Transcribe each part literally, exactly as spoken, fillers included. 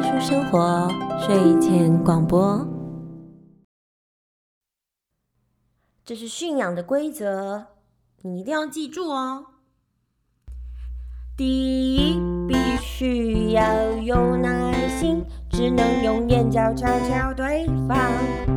术生活睡前广播。这是驯养的规则，你一定要记住哦。第一，必须要有耐心，只能用眼角瞧瞧对方。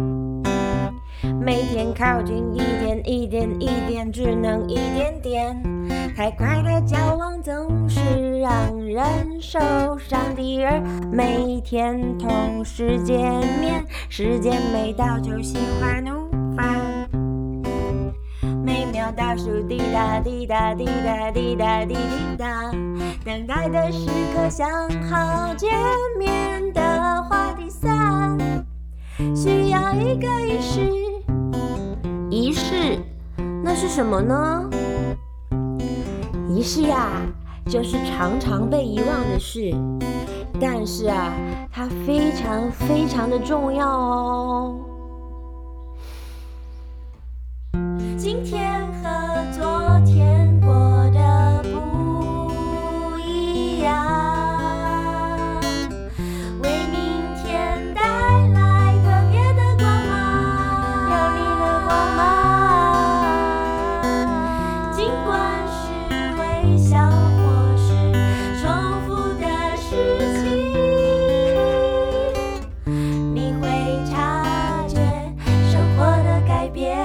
每天靠近一点一点一点，只能一点点，太快的交往总是让人受伤。第二，每天同时见面，时间没到就喜欢怒放。每秒倒数滴答滴答滴答滴答滴滴答，等待的时刻想好见面的话。第三，需要一个仪式。仪式，那是什么呢？仪式呀，就是常常被遗忘的事，但是啊，它非常非常的重要哦。今天和昨天过得不一样，为明天带来特别的光芒，有你的光芒。尽管是微笑或是重复的事情，你会察觉生活的改变。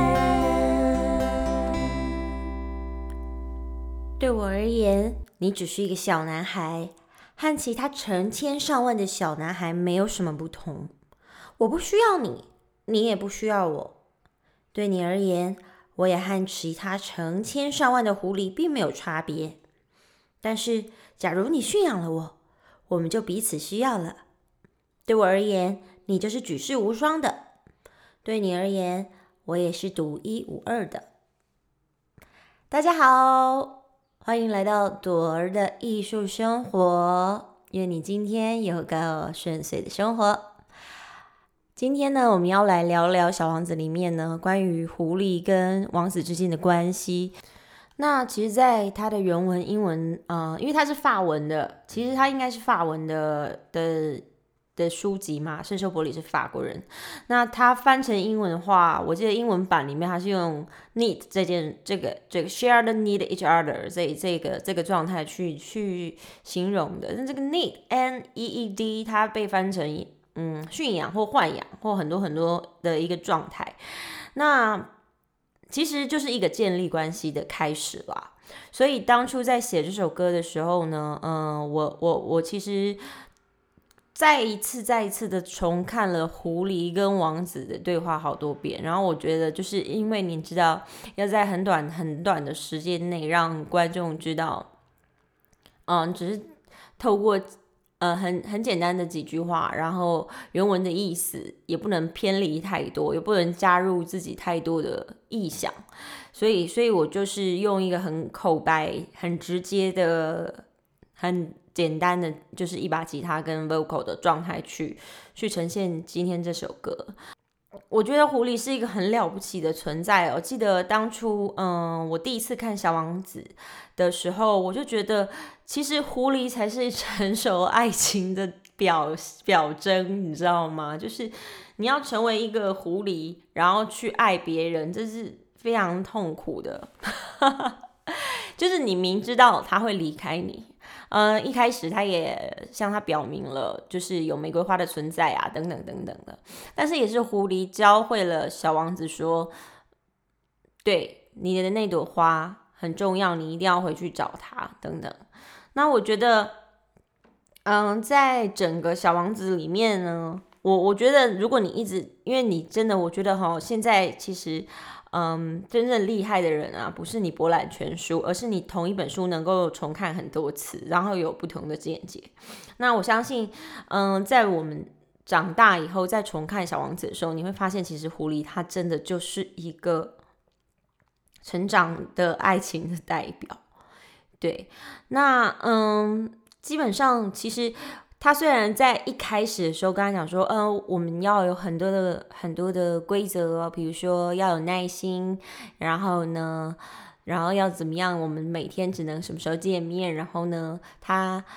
对我而言，你只是一个小男孩，和其他成千上万的小男孩没有什么不同。我不需要你，你也不需要我。对你而言，我也和其他成千上万的狐狸并没有差别。但是，假如你驯养了我，我们就彼此需要了。对我而言，你就是举世无双的；对你而言，我也是独一无二的。大家好，欢迎来到朵儿的艺术生活，愿你今天有个顺遂的生活。今天呢，我们要来聊聊《小王子》里面呢关于狐狸跟王子之间的关系。那其实在它的原文英文呃，因为它是法文的，其实它应该是法文的的的书籍嘛，圣修伯里是法国人。那它翻成英文的话，我记得英文版里面它是用 need 这件这个这个 share the need each other 这这个这个状态去去形容的。那这个 need N E E D 它被翻成嗯驯养或豢养或很多很多的一个状态。那其实就是一个建立关系的开始啦。所以当初在写这首歌的时候呢，嗯，我我我其实再一次再一次的重看了狐狸跟王子的对话好多遍，然后我觉得就是因为你知道要在很短很短的时间内让观众知道，嗯，只是透过呃很很简单的几句话，然后原文的意思也不能偏离太多，也不能加入自己太多的意想，所以所以我就是用一个很口白、很直接的、很简单的，就是一把吉他跟 vocal 的状态去去呈现今天这首歌。我觉得狐狸是一个很了不起的存在哦。记得当初，嗯，我第一次看《小王子》的时候，我就觉得，其实狐狸才是成熟爱情的表表征，你知道吗？就是你要成为一个狐狸，然后去爱别人，这是非常痛苦的。就是你明知道他会离开你。嗯，一开始他也向他表明了，就是有玫瑰花的存在啊，等等等等的。但是也是狐狸教会了小王子说，对，你的那朵花很重要，你一定要回去找它，等等。那我觉得，嗯，在整个小王子里面呢，我我觉得如果你一直，因为你真的，我觉得哈，现在其实。嗯，真正厉害的人啊，不是你博览全书，而是你同一本书能够重看很多次，然后有不同的见解。那我相信，嗯，在我们长大以后再重看《小王子》的时候，你会发现，其实狐狸它真的就是一个成长的爱情的代表。对，那嗯，基本上其实。他虽然在一开始的时候跟他讲说，嗯、呃，我们要有很多的很多的规则，比如说要有耐心，然后呢，然后要怎么样，我们每天只能什么时候见面，然后呢，他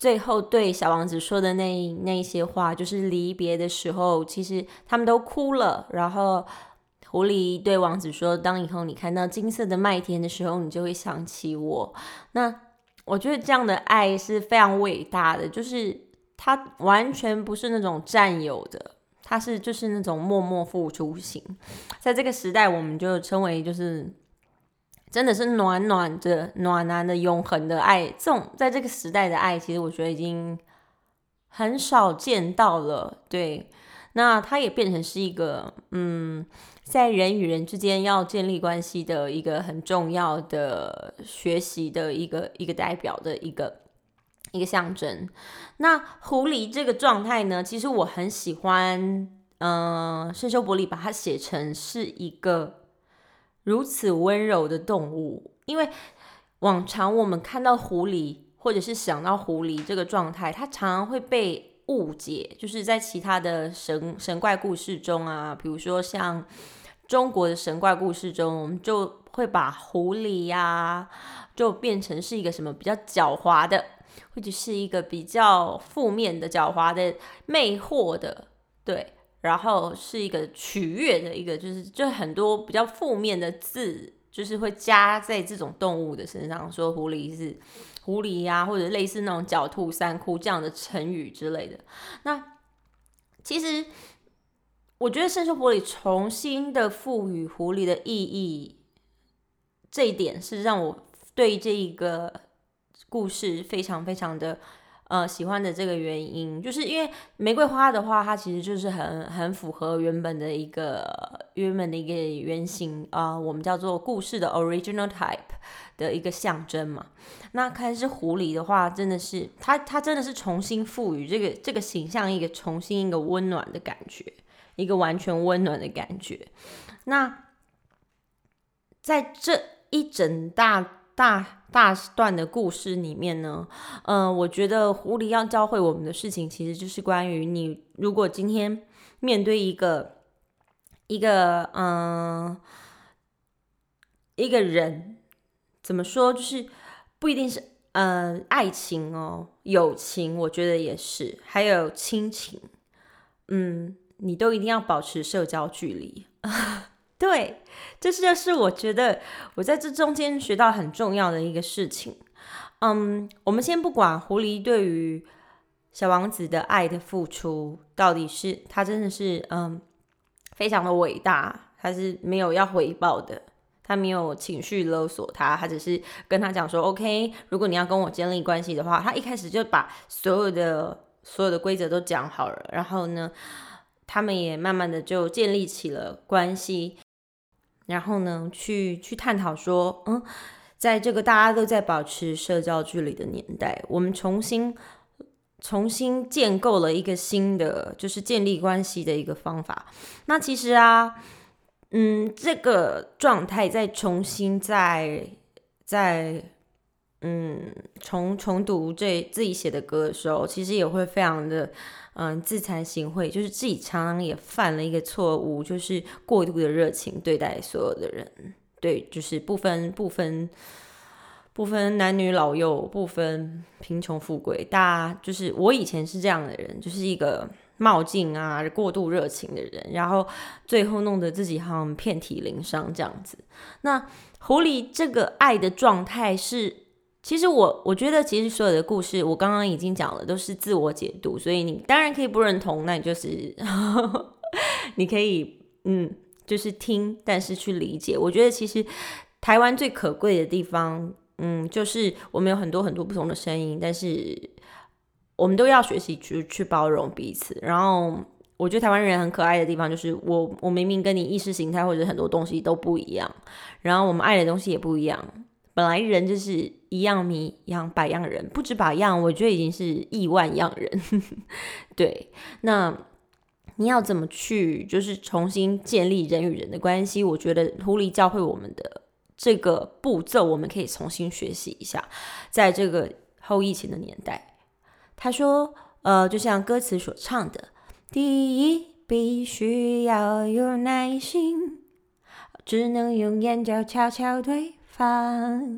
最后对小王子说的那那些话，就是离别的时候，其实他们都哭了。然后狐狸对王子说：“当以后你看到金色的麦田的时候，你就会想起我。”那我觉得这样的爱是非常伟大的，就是他完全不是那种占有的，他是就是那种默默付出型。在这个时代，我们就称为就是真的是暖暖的、暖男的、永恒的爱。这种在这个时代的爱，其实我觉得已经很少见到了。对，那它也变成是一个嗯，在人与人之间要建立关系的一个很重要的学习的一个一个代表的一个一个象征。那狐狸这个状态呢，其实我很喜欢，嗯、呃，圣修伯里把它写成是一个如此温柔的动物，因为往常我们看到狐狸，或者是想到狐狸这个状态，它常常会被误解，就是在其他的神神怪故事中啊，比如说像中国的神怪故事中，我们就会把狐狸呀、啊，就变成是一个什么比较狡猾的，或者是一个比较负面的、狡猾的、魅惑的，对。然后是一个取悦的一个，就是就很多比较负面的字，就是会加在这种动物的身上，说狐狸是狐狸呀、啊，或者类似那种狡兔三窟这样的成语之类的。那其实我觉得圣修伯里重新的赋予狐狸的意义，这一点是让我对这一个故事非常非常的呃喜欢的这个原因，就是因为玫瑰花的话，它其实就是很很符合原本的一个原本的一个原型啊、呃，我们叫做故事的 original type 的一个象征嘛。那看是狐狸的话，真的是它它真的是重新赋予这个这个形象一个重新一个温暖的感觉，一个完全温暖的感觉。那在这一整大大大段的故事里面呢，嗯、呃，我觉得狐狸要教会我们的事情，其实就是关于你如果今天面对一个一个嗯、呃、一个人，怎么说，就是不一定是嗯、呃、爱情哦，友情，我觉得也是，还有亲情，嗯，你都一定要保持社交距离。对，这就是我觉得我在这中间学到很重要的一个事情。嗯，我们先不管狐狸对于小王子的爱的付出，到底是他真的是嗯非常的伟大，他是没有要回报的，他没有情绪勒索他，他只是跟他讲说 OK， 如果你要跟我建立关系的话，他一开始就把所有的所有的规则都讲好了，然后呢，他们也慢慢的就建立起了关系。然后呢，去去探讨说，嗯，在这个大家都在保持社交距离的年代，我们重新重新建构了一个新的，就是建立关系的一个方法。那其实啊，嗯，这个状态再重新再再嗯重重读这自己写的歌的时候，其实也会非常的。嗯，自惭形秽，就是自己常常也犯了一个错误，就是过度的热情对待所有的人，对，就是不分不分不分男女老幼，不分贫穷富贵，大家就是我以前是这样的人，就是一个冒进啊、过度热情的人，然后最后弄得自己好像遍体鳞伤这样子。那狐狸这个爱的状态是。其实我我觉得，其实所有的故事，我刚刚已经讲了，都是自我解读，所以你当然可以不认同，那你就是你可以嗯，就是听，但是去理解。我觉得其实台湾最可贵的地方，嗯，就是我们有很多很多不同的声音，但是我们都要学习去去包容彼此。然后我觉得台湾人很可爱的地方，就是我我明明跟你意识形态或者很多东西都不一样，然后我们爱的东西也不一样。本来人就是一样米养百样人，不止百样，我觉得已经是亿万样人。对，那你要怎么去就是重新建立人与人的关系？我觉得狐狸教会我们的这个步骤，我们可以重新学习一下。在这个后疫情的年代，他说，呃，就像歌词所唱的，第一，必须要有耐心，只能用眼角悄悄对方。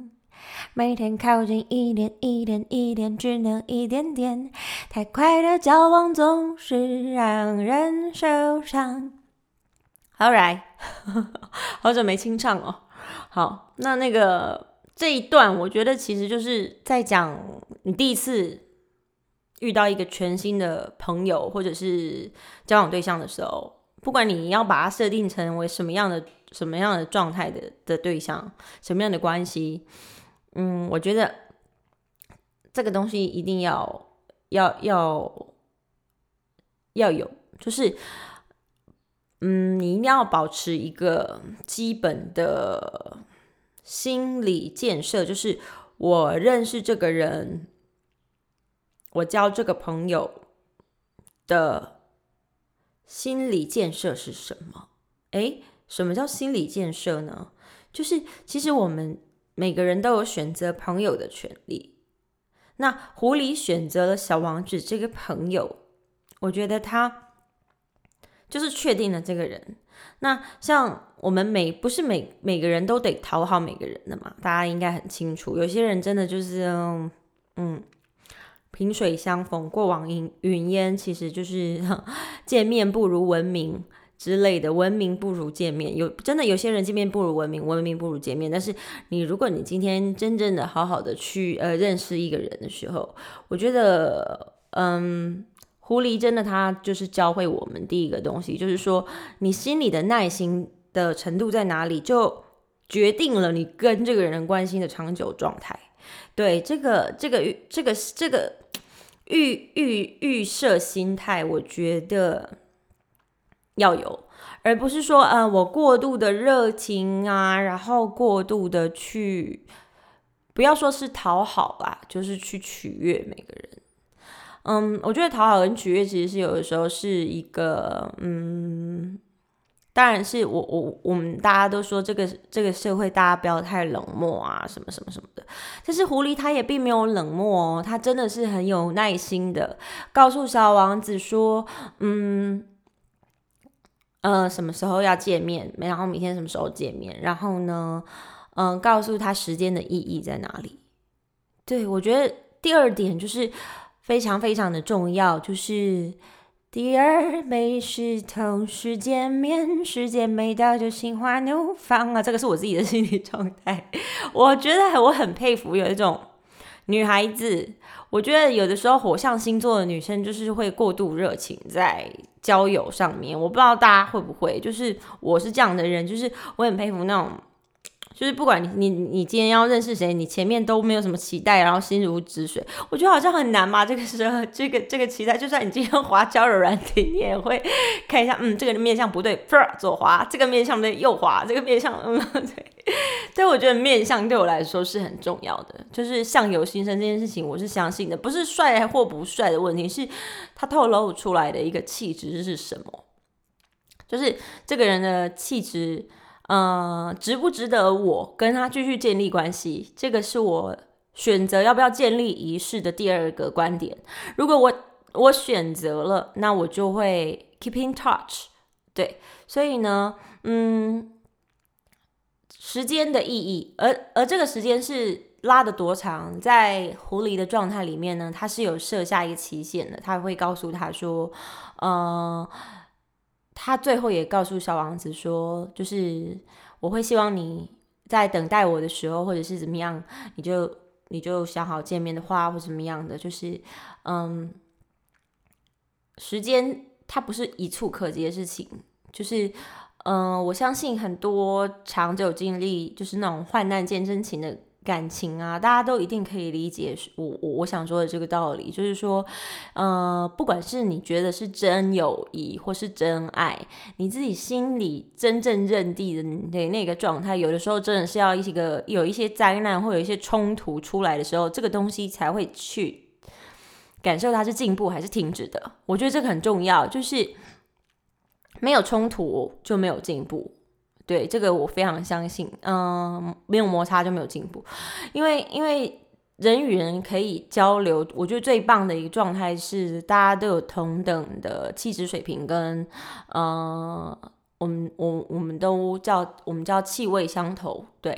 每天靠近一点一点一点，只能一点点，太快的交往总是让人受伤。Alright 好久没清唱哦。好，那那个这一段我觉得其实就是在讲你第一次遇到一个全新的朋友或者是交往对象的时候，不管你要把它设定成为什么样的什么样的状态 的, 的对象，什么样的关系，嗯，我觉得这个东西一定要要要要有，就是嗯，你一定要保持一个基本的心理建设，就是我认识这个人，我交这个朋友的心理建设是什么？诶，什么叫心理建设呢？就是其实我们每个人都有选择朋友的权利。那狐狸选择了小王子这个朋友，我觉得他就是确定了这个人。那像我们每不是每每个人都得讨好每个人的嘛，大家应该很清楚。有些人真的就是嗯，萍水相逢，过往云烟，其实就是见面不如闻名之类的，闻名不如见面。有真的有些人见面不如闻名，闻名不如见面。但是你如果你今天真正的好好的去呃认识一个人的时候，我觉得嗯。狐狸真的他就是教会我们第一个东西，就是说你心里的耐心的程度在哪里，就决定了你跟这个人关系的长久状态。对，这个这个这个这个预预预设心态，我觉得要有，而不是说呃我过度的热情啊，然后过度的去，不要说是讨好啦，就是去取悦每个人。嗯，我觉得讨好跟取悦其实是有的时候是一个，嗯，当然是我我我们大家都说这个这个社会大家不要太冷漠啊，什么什么什么的。但是狐狸他也并没有冷漠哦，他真的是很有耐心的告诉小王子说，嗯，呃，什么时候要见面，然后明天什么时候见面，然后呢，嗯，告诉他时间的意义在哪里。对，我觉得第二点就是非常非常的重要，就是第二没是同时见面，时间没到就心花怒放啊，这个是我自己的心理状态。我觉得我很佩服有一种女孩子，我觉得有的时候火象星座的女生就是会过度热情在交友上面，我不知道大家会不会，就是我是这样的人，就是我很佩服那种。就是不管你你你今天要认识谁，你前面都没有什么期待，然后心如止水，我觉得好像很难嘛。这个时候，这个这个期待，就算你今天滑交友软体，你也会看一下，嗯，这个面向不对，左滑；这个面向不对，右滑；这个面向，嗯，对。对，我觉得面向对我来说是很重要的，就是相由心生这件事情，我是相信的，不是帅或不帅的问题，是他透露出来的一个气质是什么，就是这个人的气质。呃，值不值得我跟他继续建立关系？这个是我选择要不要建立仪式的第二个观点。如果我我选择了，那我就会 keep in touch。对，所以呢，嗯，时间的意义，而而这个时间是拉得多长，在狐狸的状态里面呢，他是有设下一个期限的，他会告诉他说，呃。他最后也告诉小王子说，就是我会希望你在等待我的时候，或者是怎么样，你就你就想好见面的话，或怎么样的，就是嗯，时间它不是一触可及的事情，就是嗯、呃，我相信很多长久经历就是那种患难见真情的感情啊，大家都一定可以理解我我我想说的这个道理，就是说，呃，不管是你觉得是真友谊或是真爱，你自己心里真正认定的那个状态，有的时候真的是要一个有一些灾难或有一些冲突出来的时候，这个东西才会去感受它是进步还是停止的。我觉得这个很重要，就是没有冲突就没有进步。对，这个我非常相信，嗯，没有摩擦就没有进步，因为因为人与人可以交流，我觉得最棒的一个状态是大家都有同等的气质水平跟，呃，我们我我们都叫我们叫气味相投，对，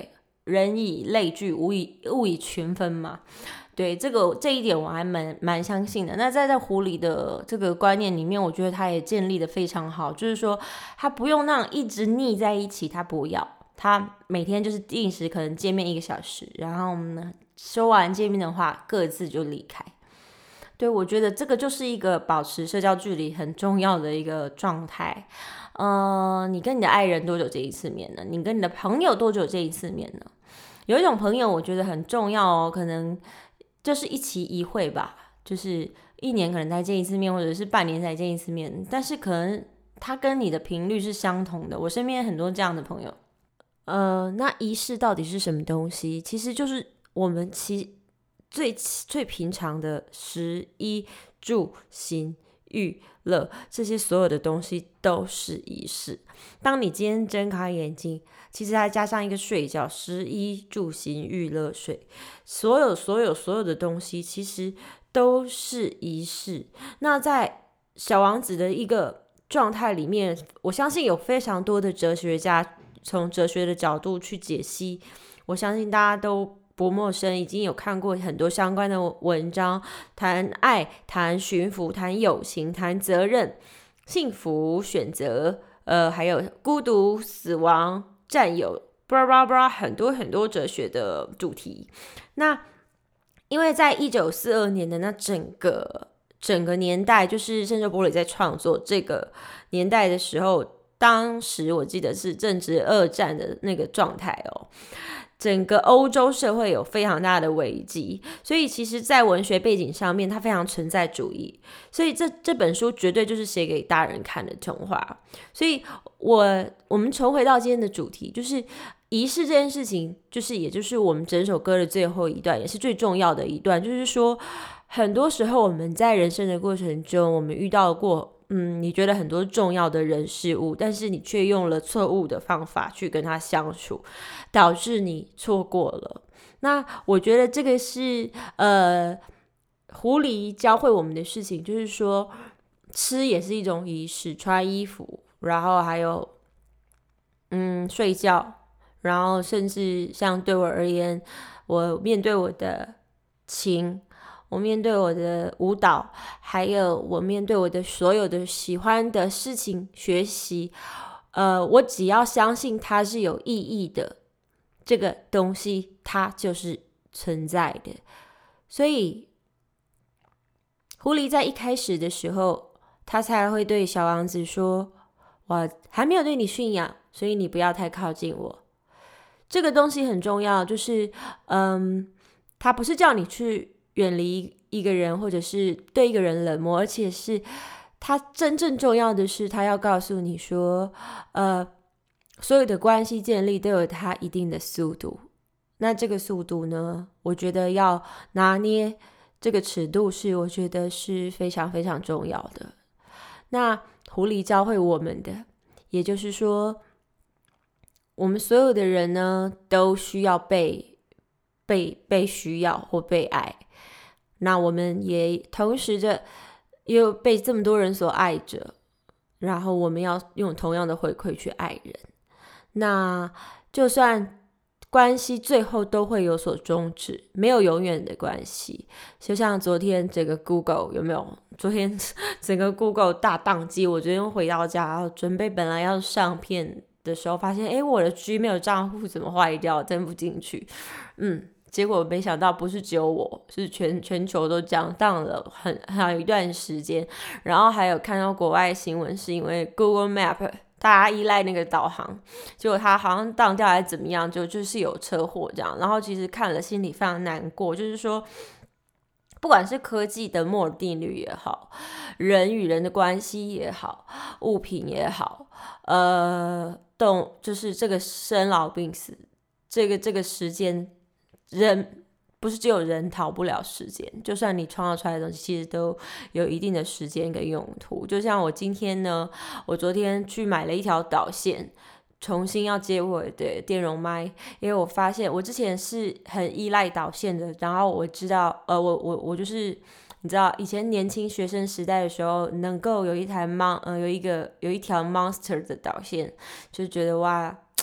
人以类聚，物以物以群分嘛。对，这个这一点我还蛮蛮相信的。那在在狐狸的这个观念里面，我觉得他也建立的非常好，就是说他不用那样一直腻在一起，他不要，他每天就是定时可能见面一个小时，然后呢说完见面的话各自就离开。对，我觉得这个就是一个保持社交距离很重要的一个状态。呃，你跟你的爱人多久见一次面呢？你跟你的朋友多久见一次面呢？有一种朋友我觉得很重要哦，可能就是一期一会吧，就是一年可能才见一次面，或者是半年才见一次面，但是可能他跟你的频率是相同的。我身边很多这样的朋友。呃，那仪式到底是什么东西？其实就是我们其最最平常的食衣住行娱乐，这些所有的东西都是仪式。当你今天睁开眼睛，其实还加上一个睡觉，食衣住行娱乐睡，所有所有所有的东西其实都是仪式。那在小王子的一个状态里面，我相信有非常多的哲学家从哲学的角度去解析，我相信大家都不陌生，已经有看过很多相关的文章，谈爱，谈驯服，谈友情，谈责任，幸福，选择，呃，还有孤独，死亡，占有，布拉布拉布拉，很多很多哲学的主题。那因为在一九四二年的那整个整个年代，就是圣修伯里在创作这个年代的时候，当时我记得是正值二战的那个状态哦。整个欧洲社会有非常大的危机，所以其实在文学背景上面它非常存在主义，所以这这本书绝对就是写给大人看的童话。所以我我们重回到今天的主题，就是仪式这件事情，就是也就是我们整首歌的最后一段，也是最重要的一段，就是说很多时候我们在人生的过程中，我们遇到过嗯，你觉得很多重要的人事物，但是你却用了错误的方法去跟他相处，导致你错过了。那我觉得这个是呃，狐狸教会我们的事情，就是说吃也是一种仪式，穿衣服，然后还有嗯睡觉，然后甚至像对我而言，我面对我的琴，我面对我的舞蹈，还有我面对我的所有的喜欢的事情学习，呃，我只要相信它是有意义的，这个东西它就是存在的。所以狐狸在一开始的时候，他才会对小王子说，我还没有对你驯养，所以你不要太靠近我。这个东西很重要，就是嗯，他不是叫你去远离一个人，或者是对一个人冷漠，而且是他真正重要的是，他要告诉你说，呃，所有的关系建立都有它一定的速度。那这个速度呢，我觉得要拿捏这个尺度是，我觉得是非常非常重要的。那狐狸教会我们的，也就是说，我们所有的人呢，都需要被被被需要或被爱。那我们也同时着又被这么多人所爱着，然后我们要用同样的回馈去爱人。那就算关系最后都会有所终止，没有永远的关系。就像昨天整个 Google 有没有？昨天整个 Google 大宕机，我昨天回到家，然后准备本来要上片的时候，发现诶我的 Gmail 账户怎么坏掉，登不进去。嗯，结果没想到不是只有我，是全全球都这样当了很很有一段时间。然后还有看到国外新闻，是因为 Google Map 大家依赖那个导航，结果它好像当掉还是怎么样，就就是有车祸这样。然后其实看了心里非常难过，就是说不管是科技的摩尔定律也好，人与人的关系也好，物品也好，呃，动就是这个生老病死，这个这个时间，人不是只有人逃不了时间，就算你创造出来的东西，其实都有一定的时间跟用途。就像我今天呢，我昨天去买了一条导线，重新要接我的电容麦，因为我发现我之前是很依赖导线的，然后我知道，呃，我我我就是你知道，以前年轻学生时代的时候，能够有一台 mon 呃有一个有一条 monster 的导线，就觉得哇，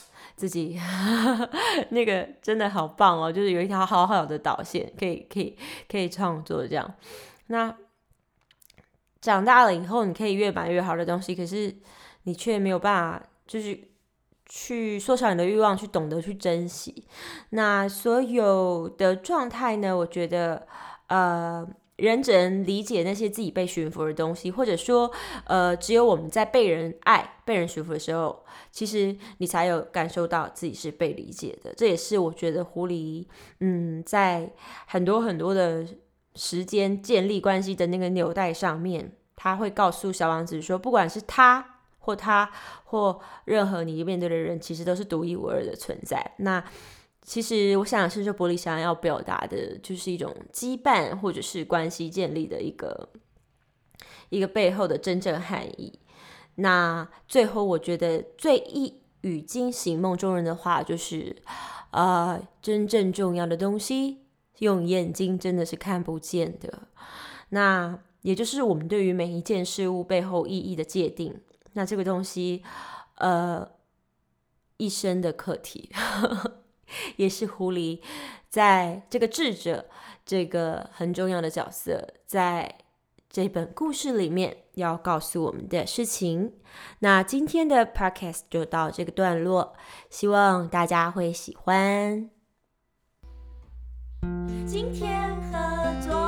自己那个真的好棒哦，就是有一条好好的导线，可以可以可以创作这样。那长大了以后，你可以越买越好的东西，可是你却没有办法，就是去缩小你的欲望，去懂得去珍惜。那所有的状态呢，我觉得，呃。人只能理解那些自己被驯服的东西，或者说，呃，只有我们在被人爱、被人驯服的时候，其实你才有感受到自己是被理解的。这也是我觉得狐狸，嗯，在很多很多的时间建立关系的那个纽带上面，他会告诉小王子说，不管是他或他或任何你面对的人，其实都是独一无二的存在。那其实我想是说，玻璃想要表达的就是一种羁绊或者是关系建立的一个一个背后的真正含义。那最后我觉得最一语惊醒梦中人的话就是，呃，真正重要的东西用眼睛真的是看不见的。那也就是我们对于每一件事物背后意义的界定。那这个东西，呃，一生的课题。也是狐狸在这个智者这个很重要的角色，在这本故事里面要告诉我们的事情。那今天的 podcast 就到这个段落，希望大家会喜欢。今天和昨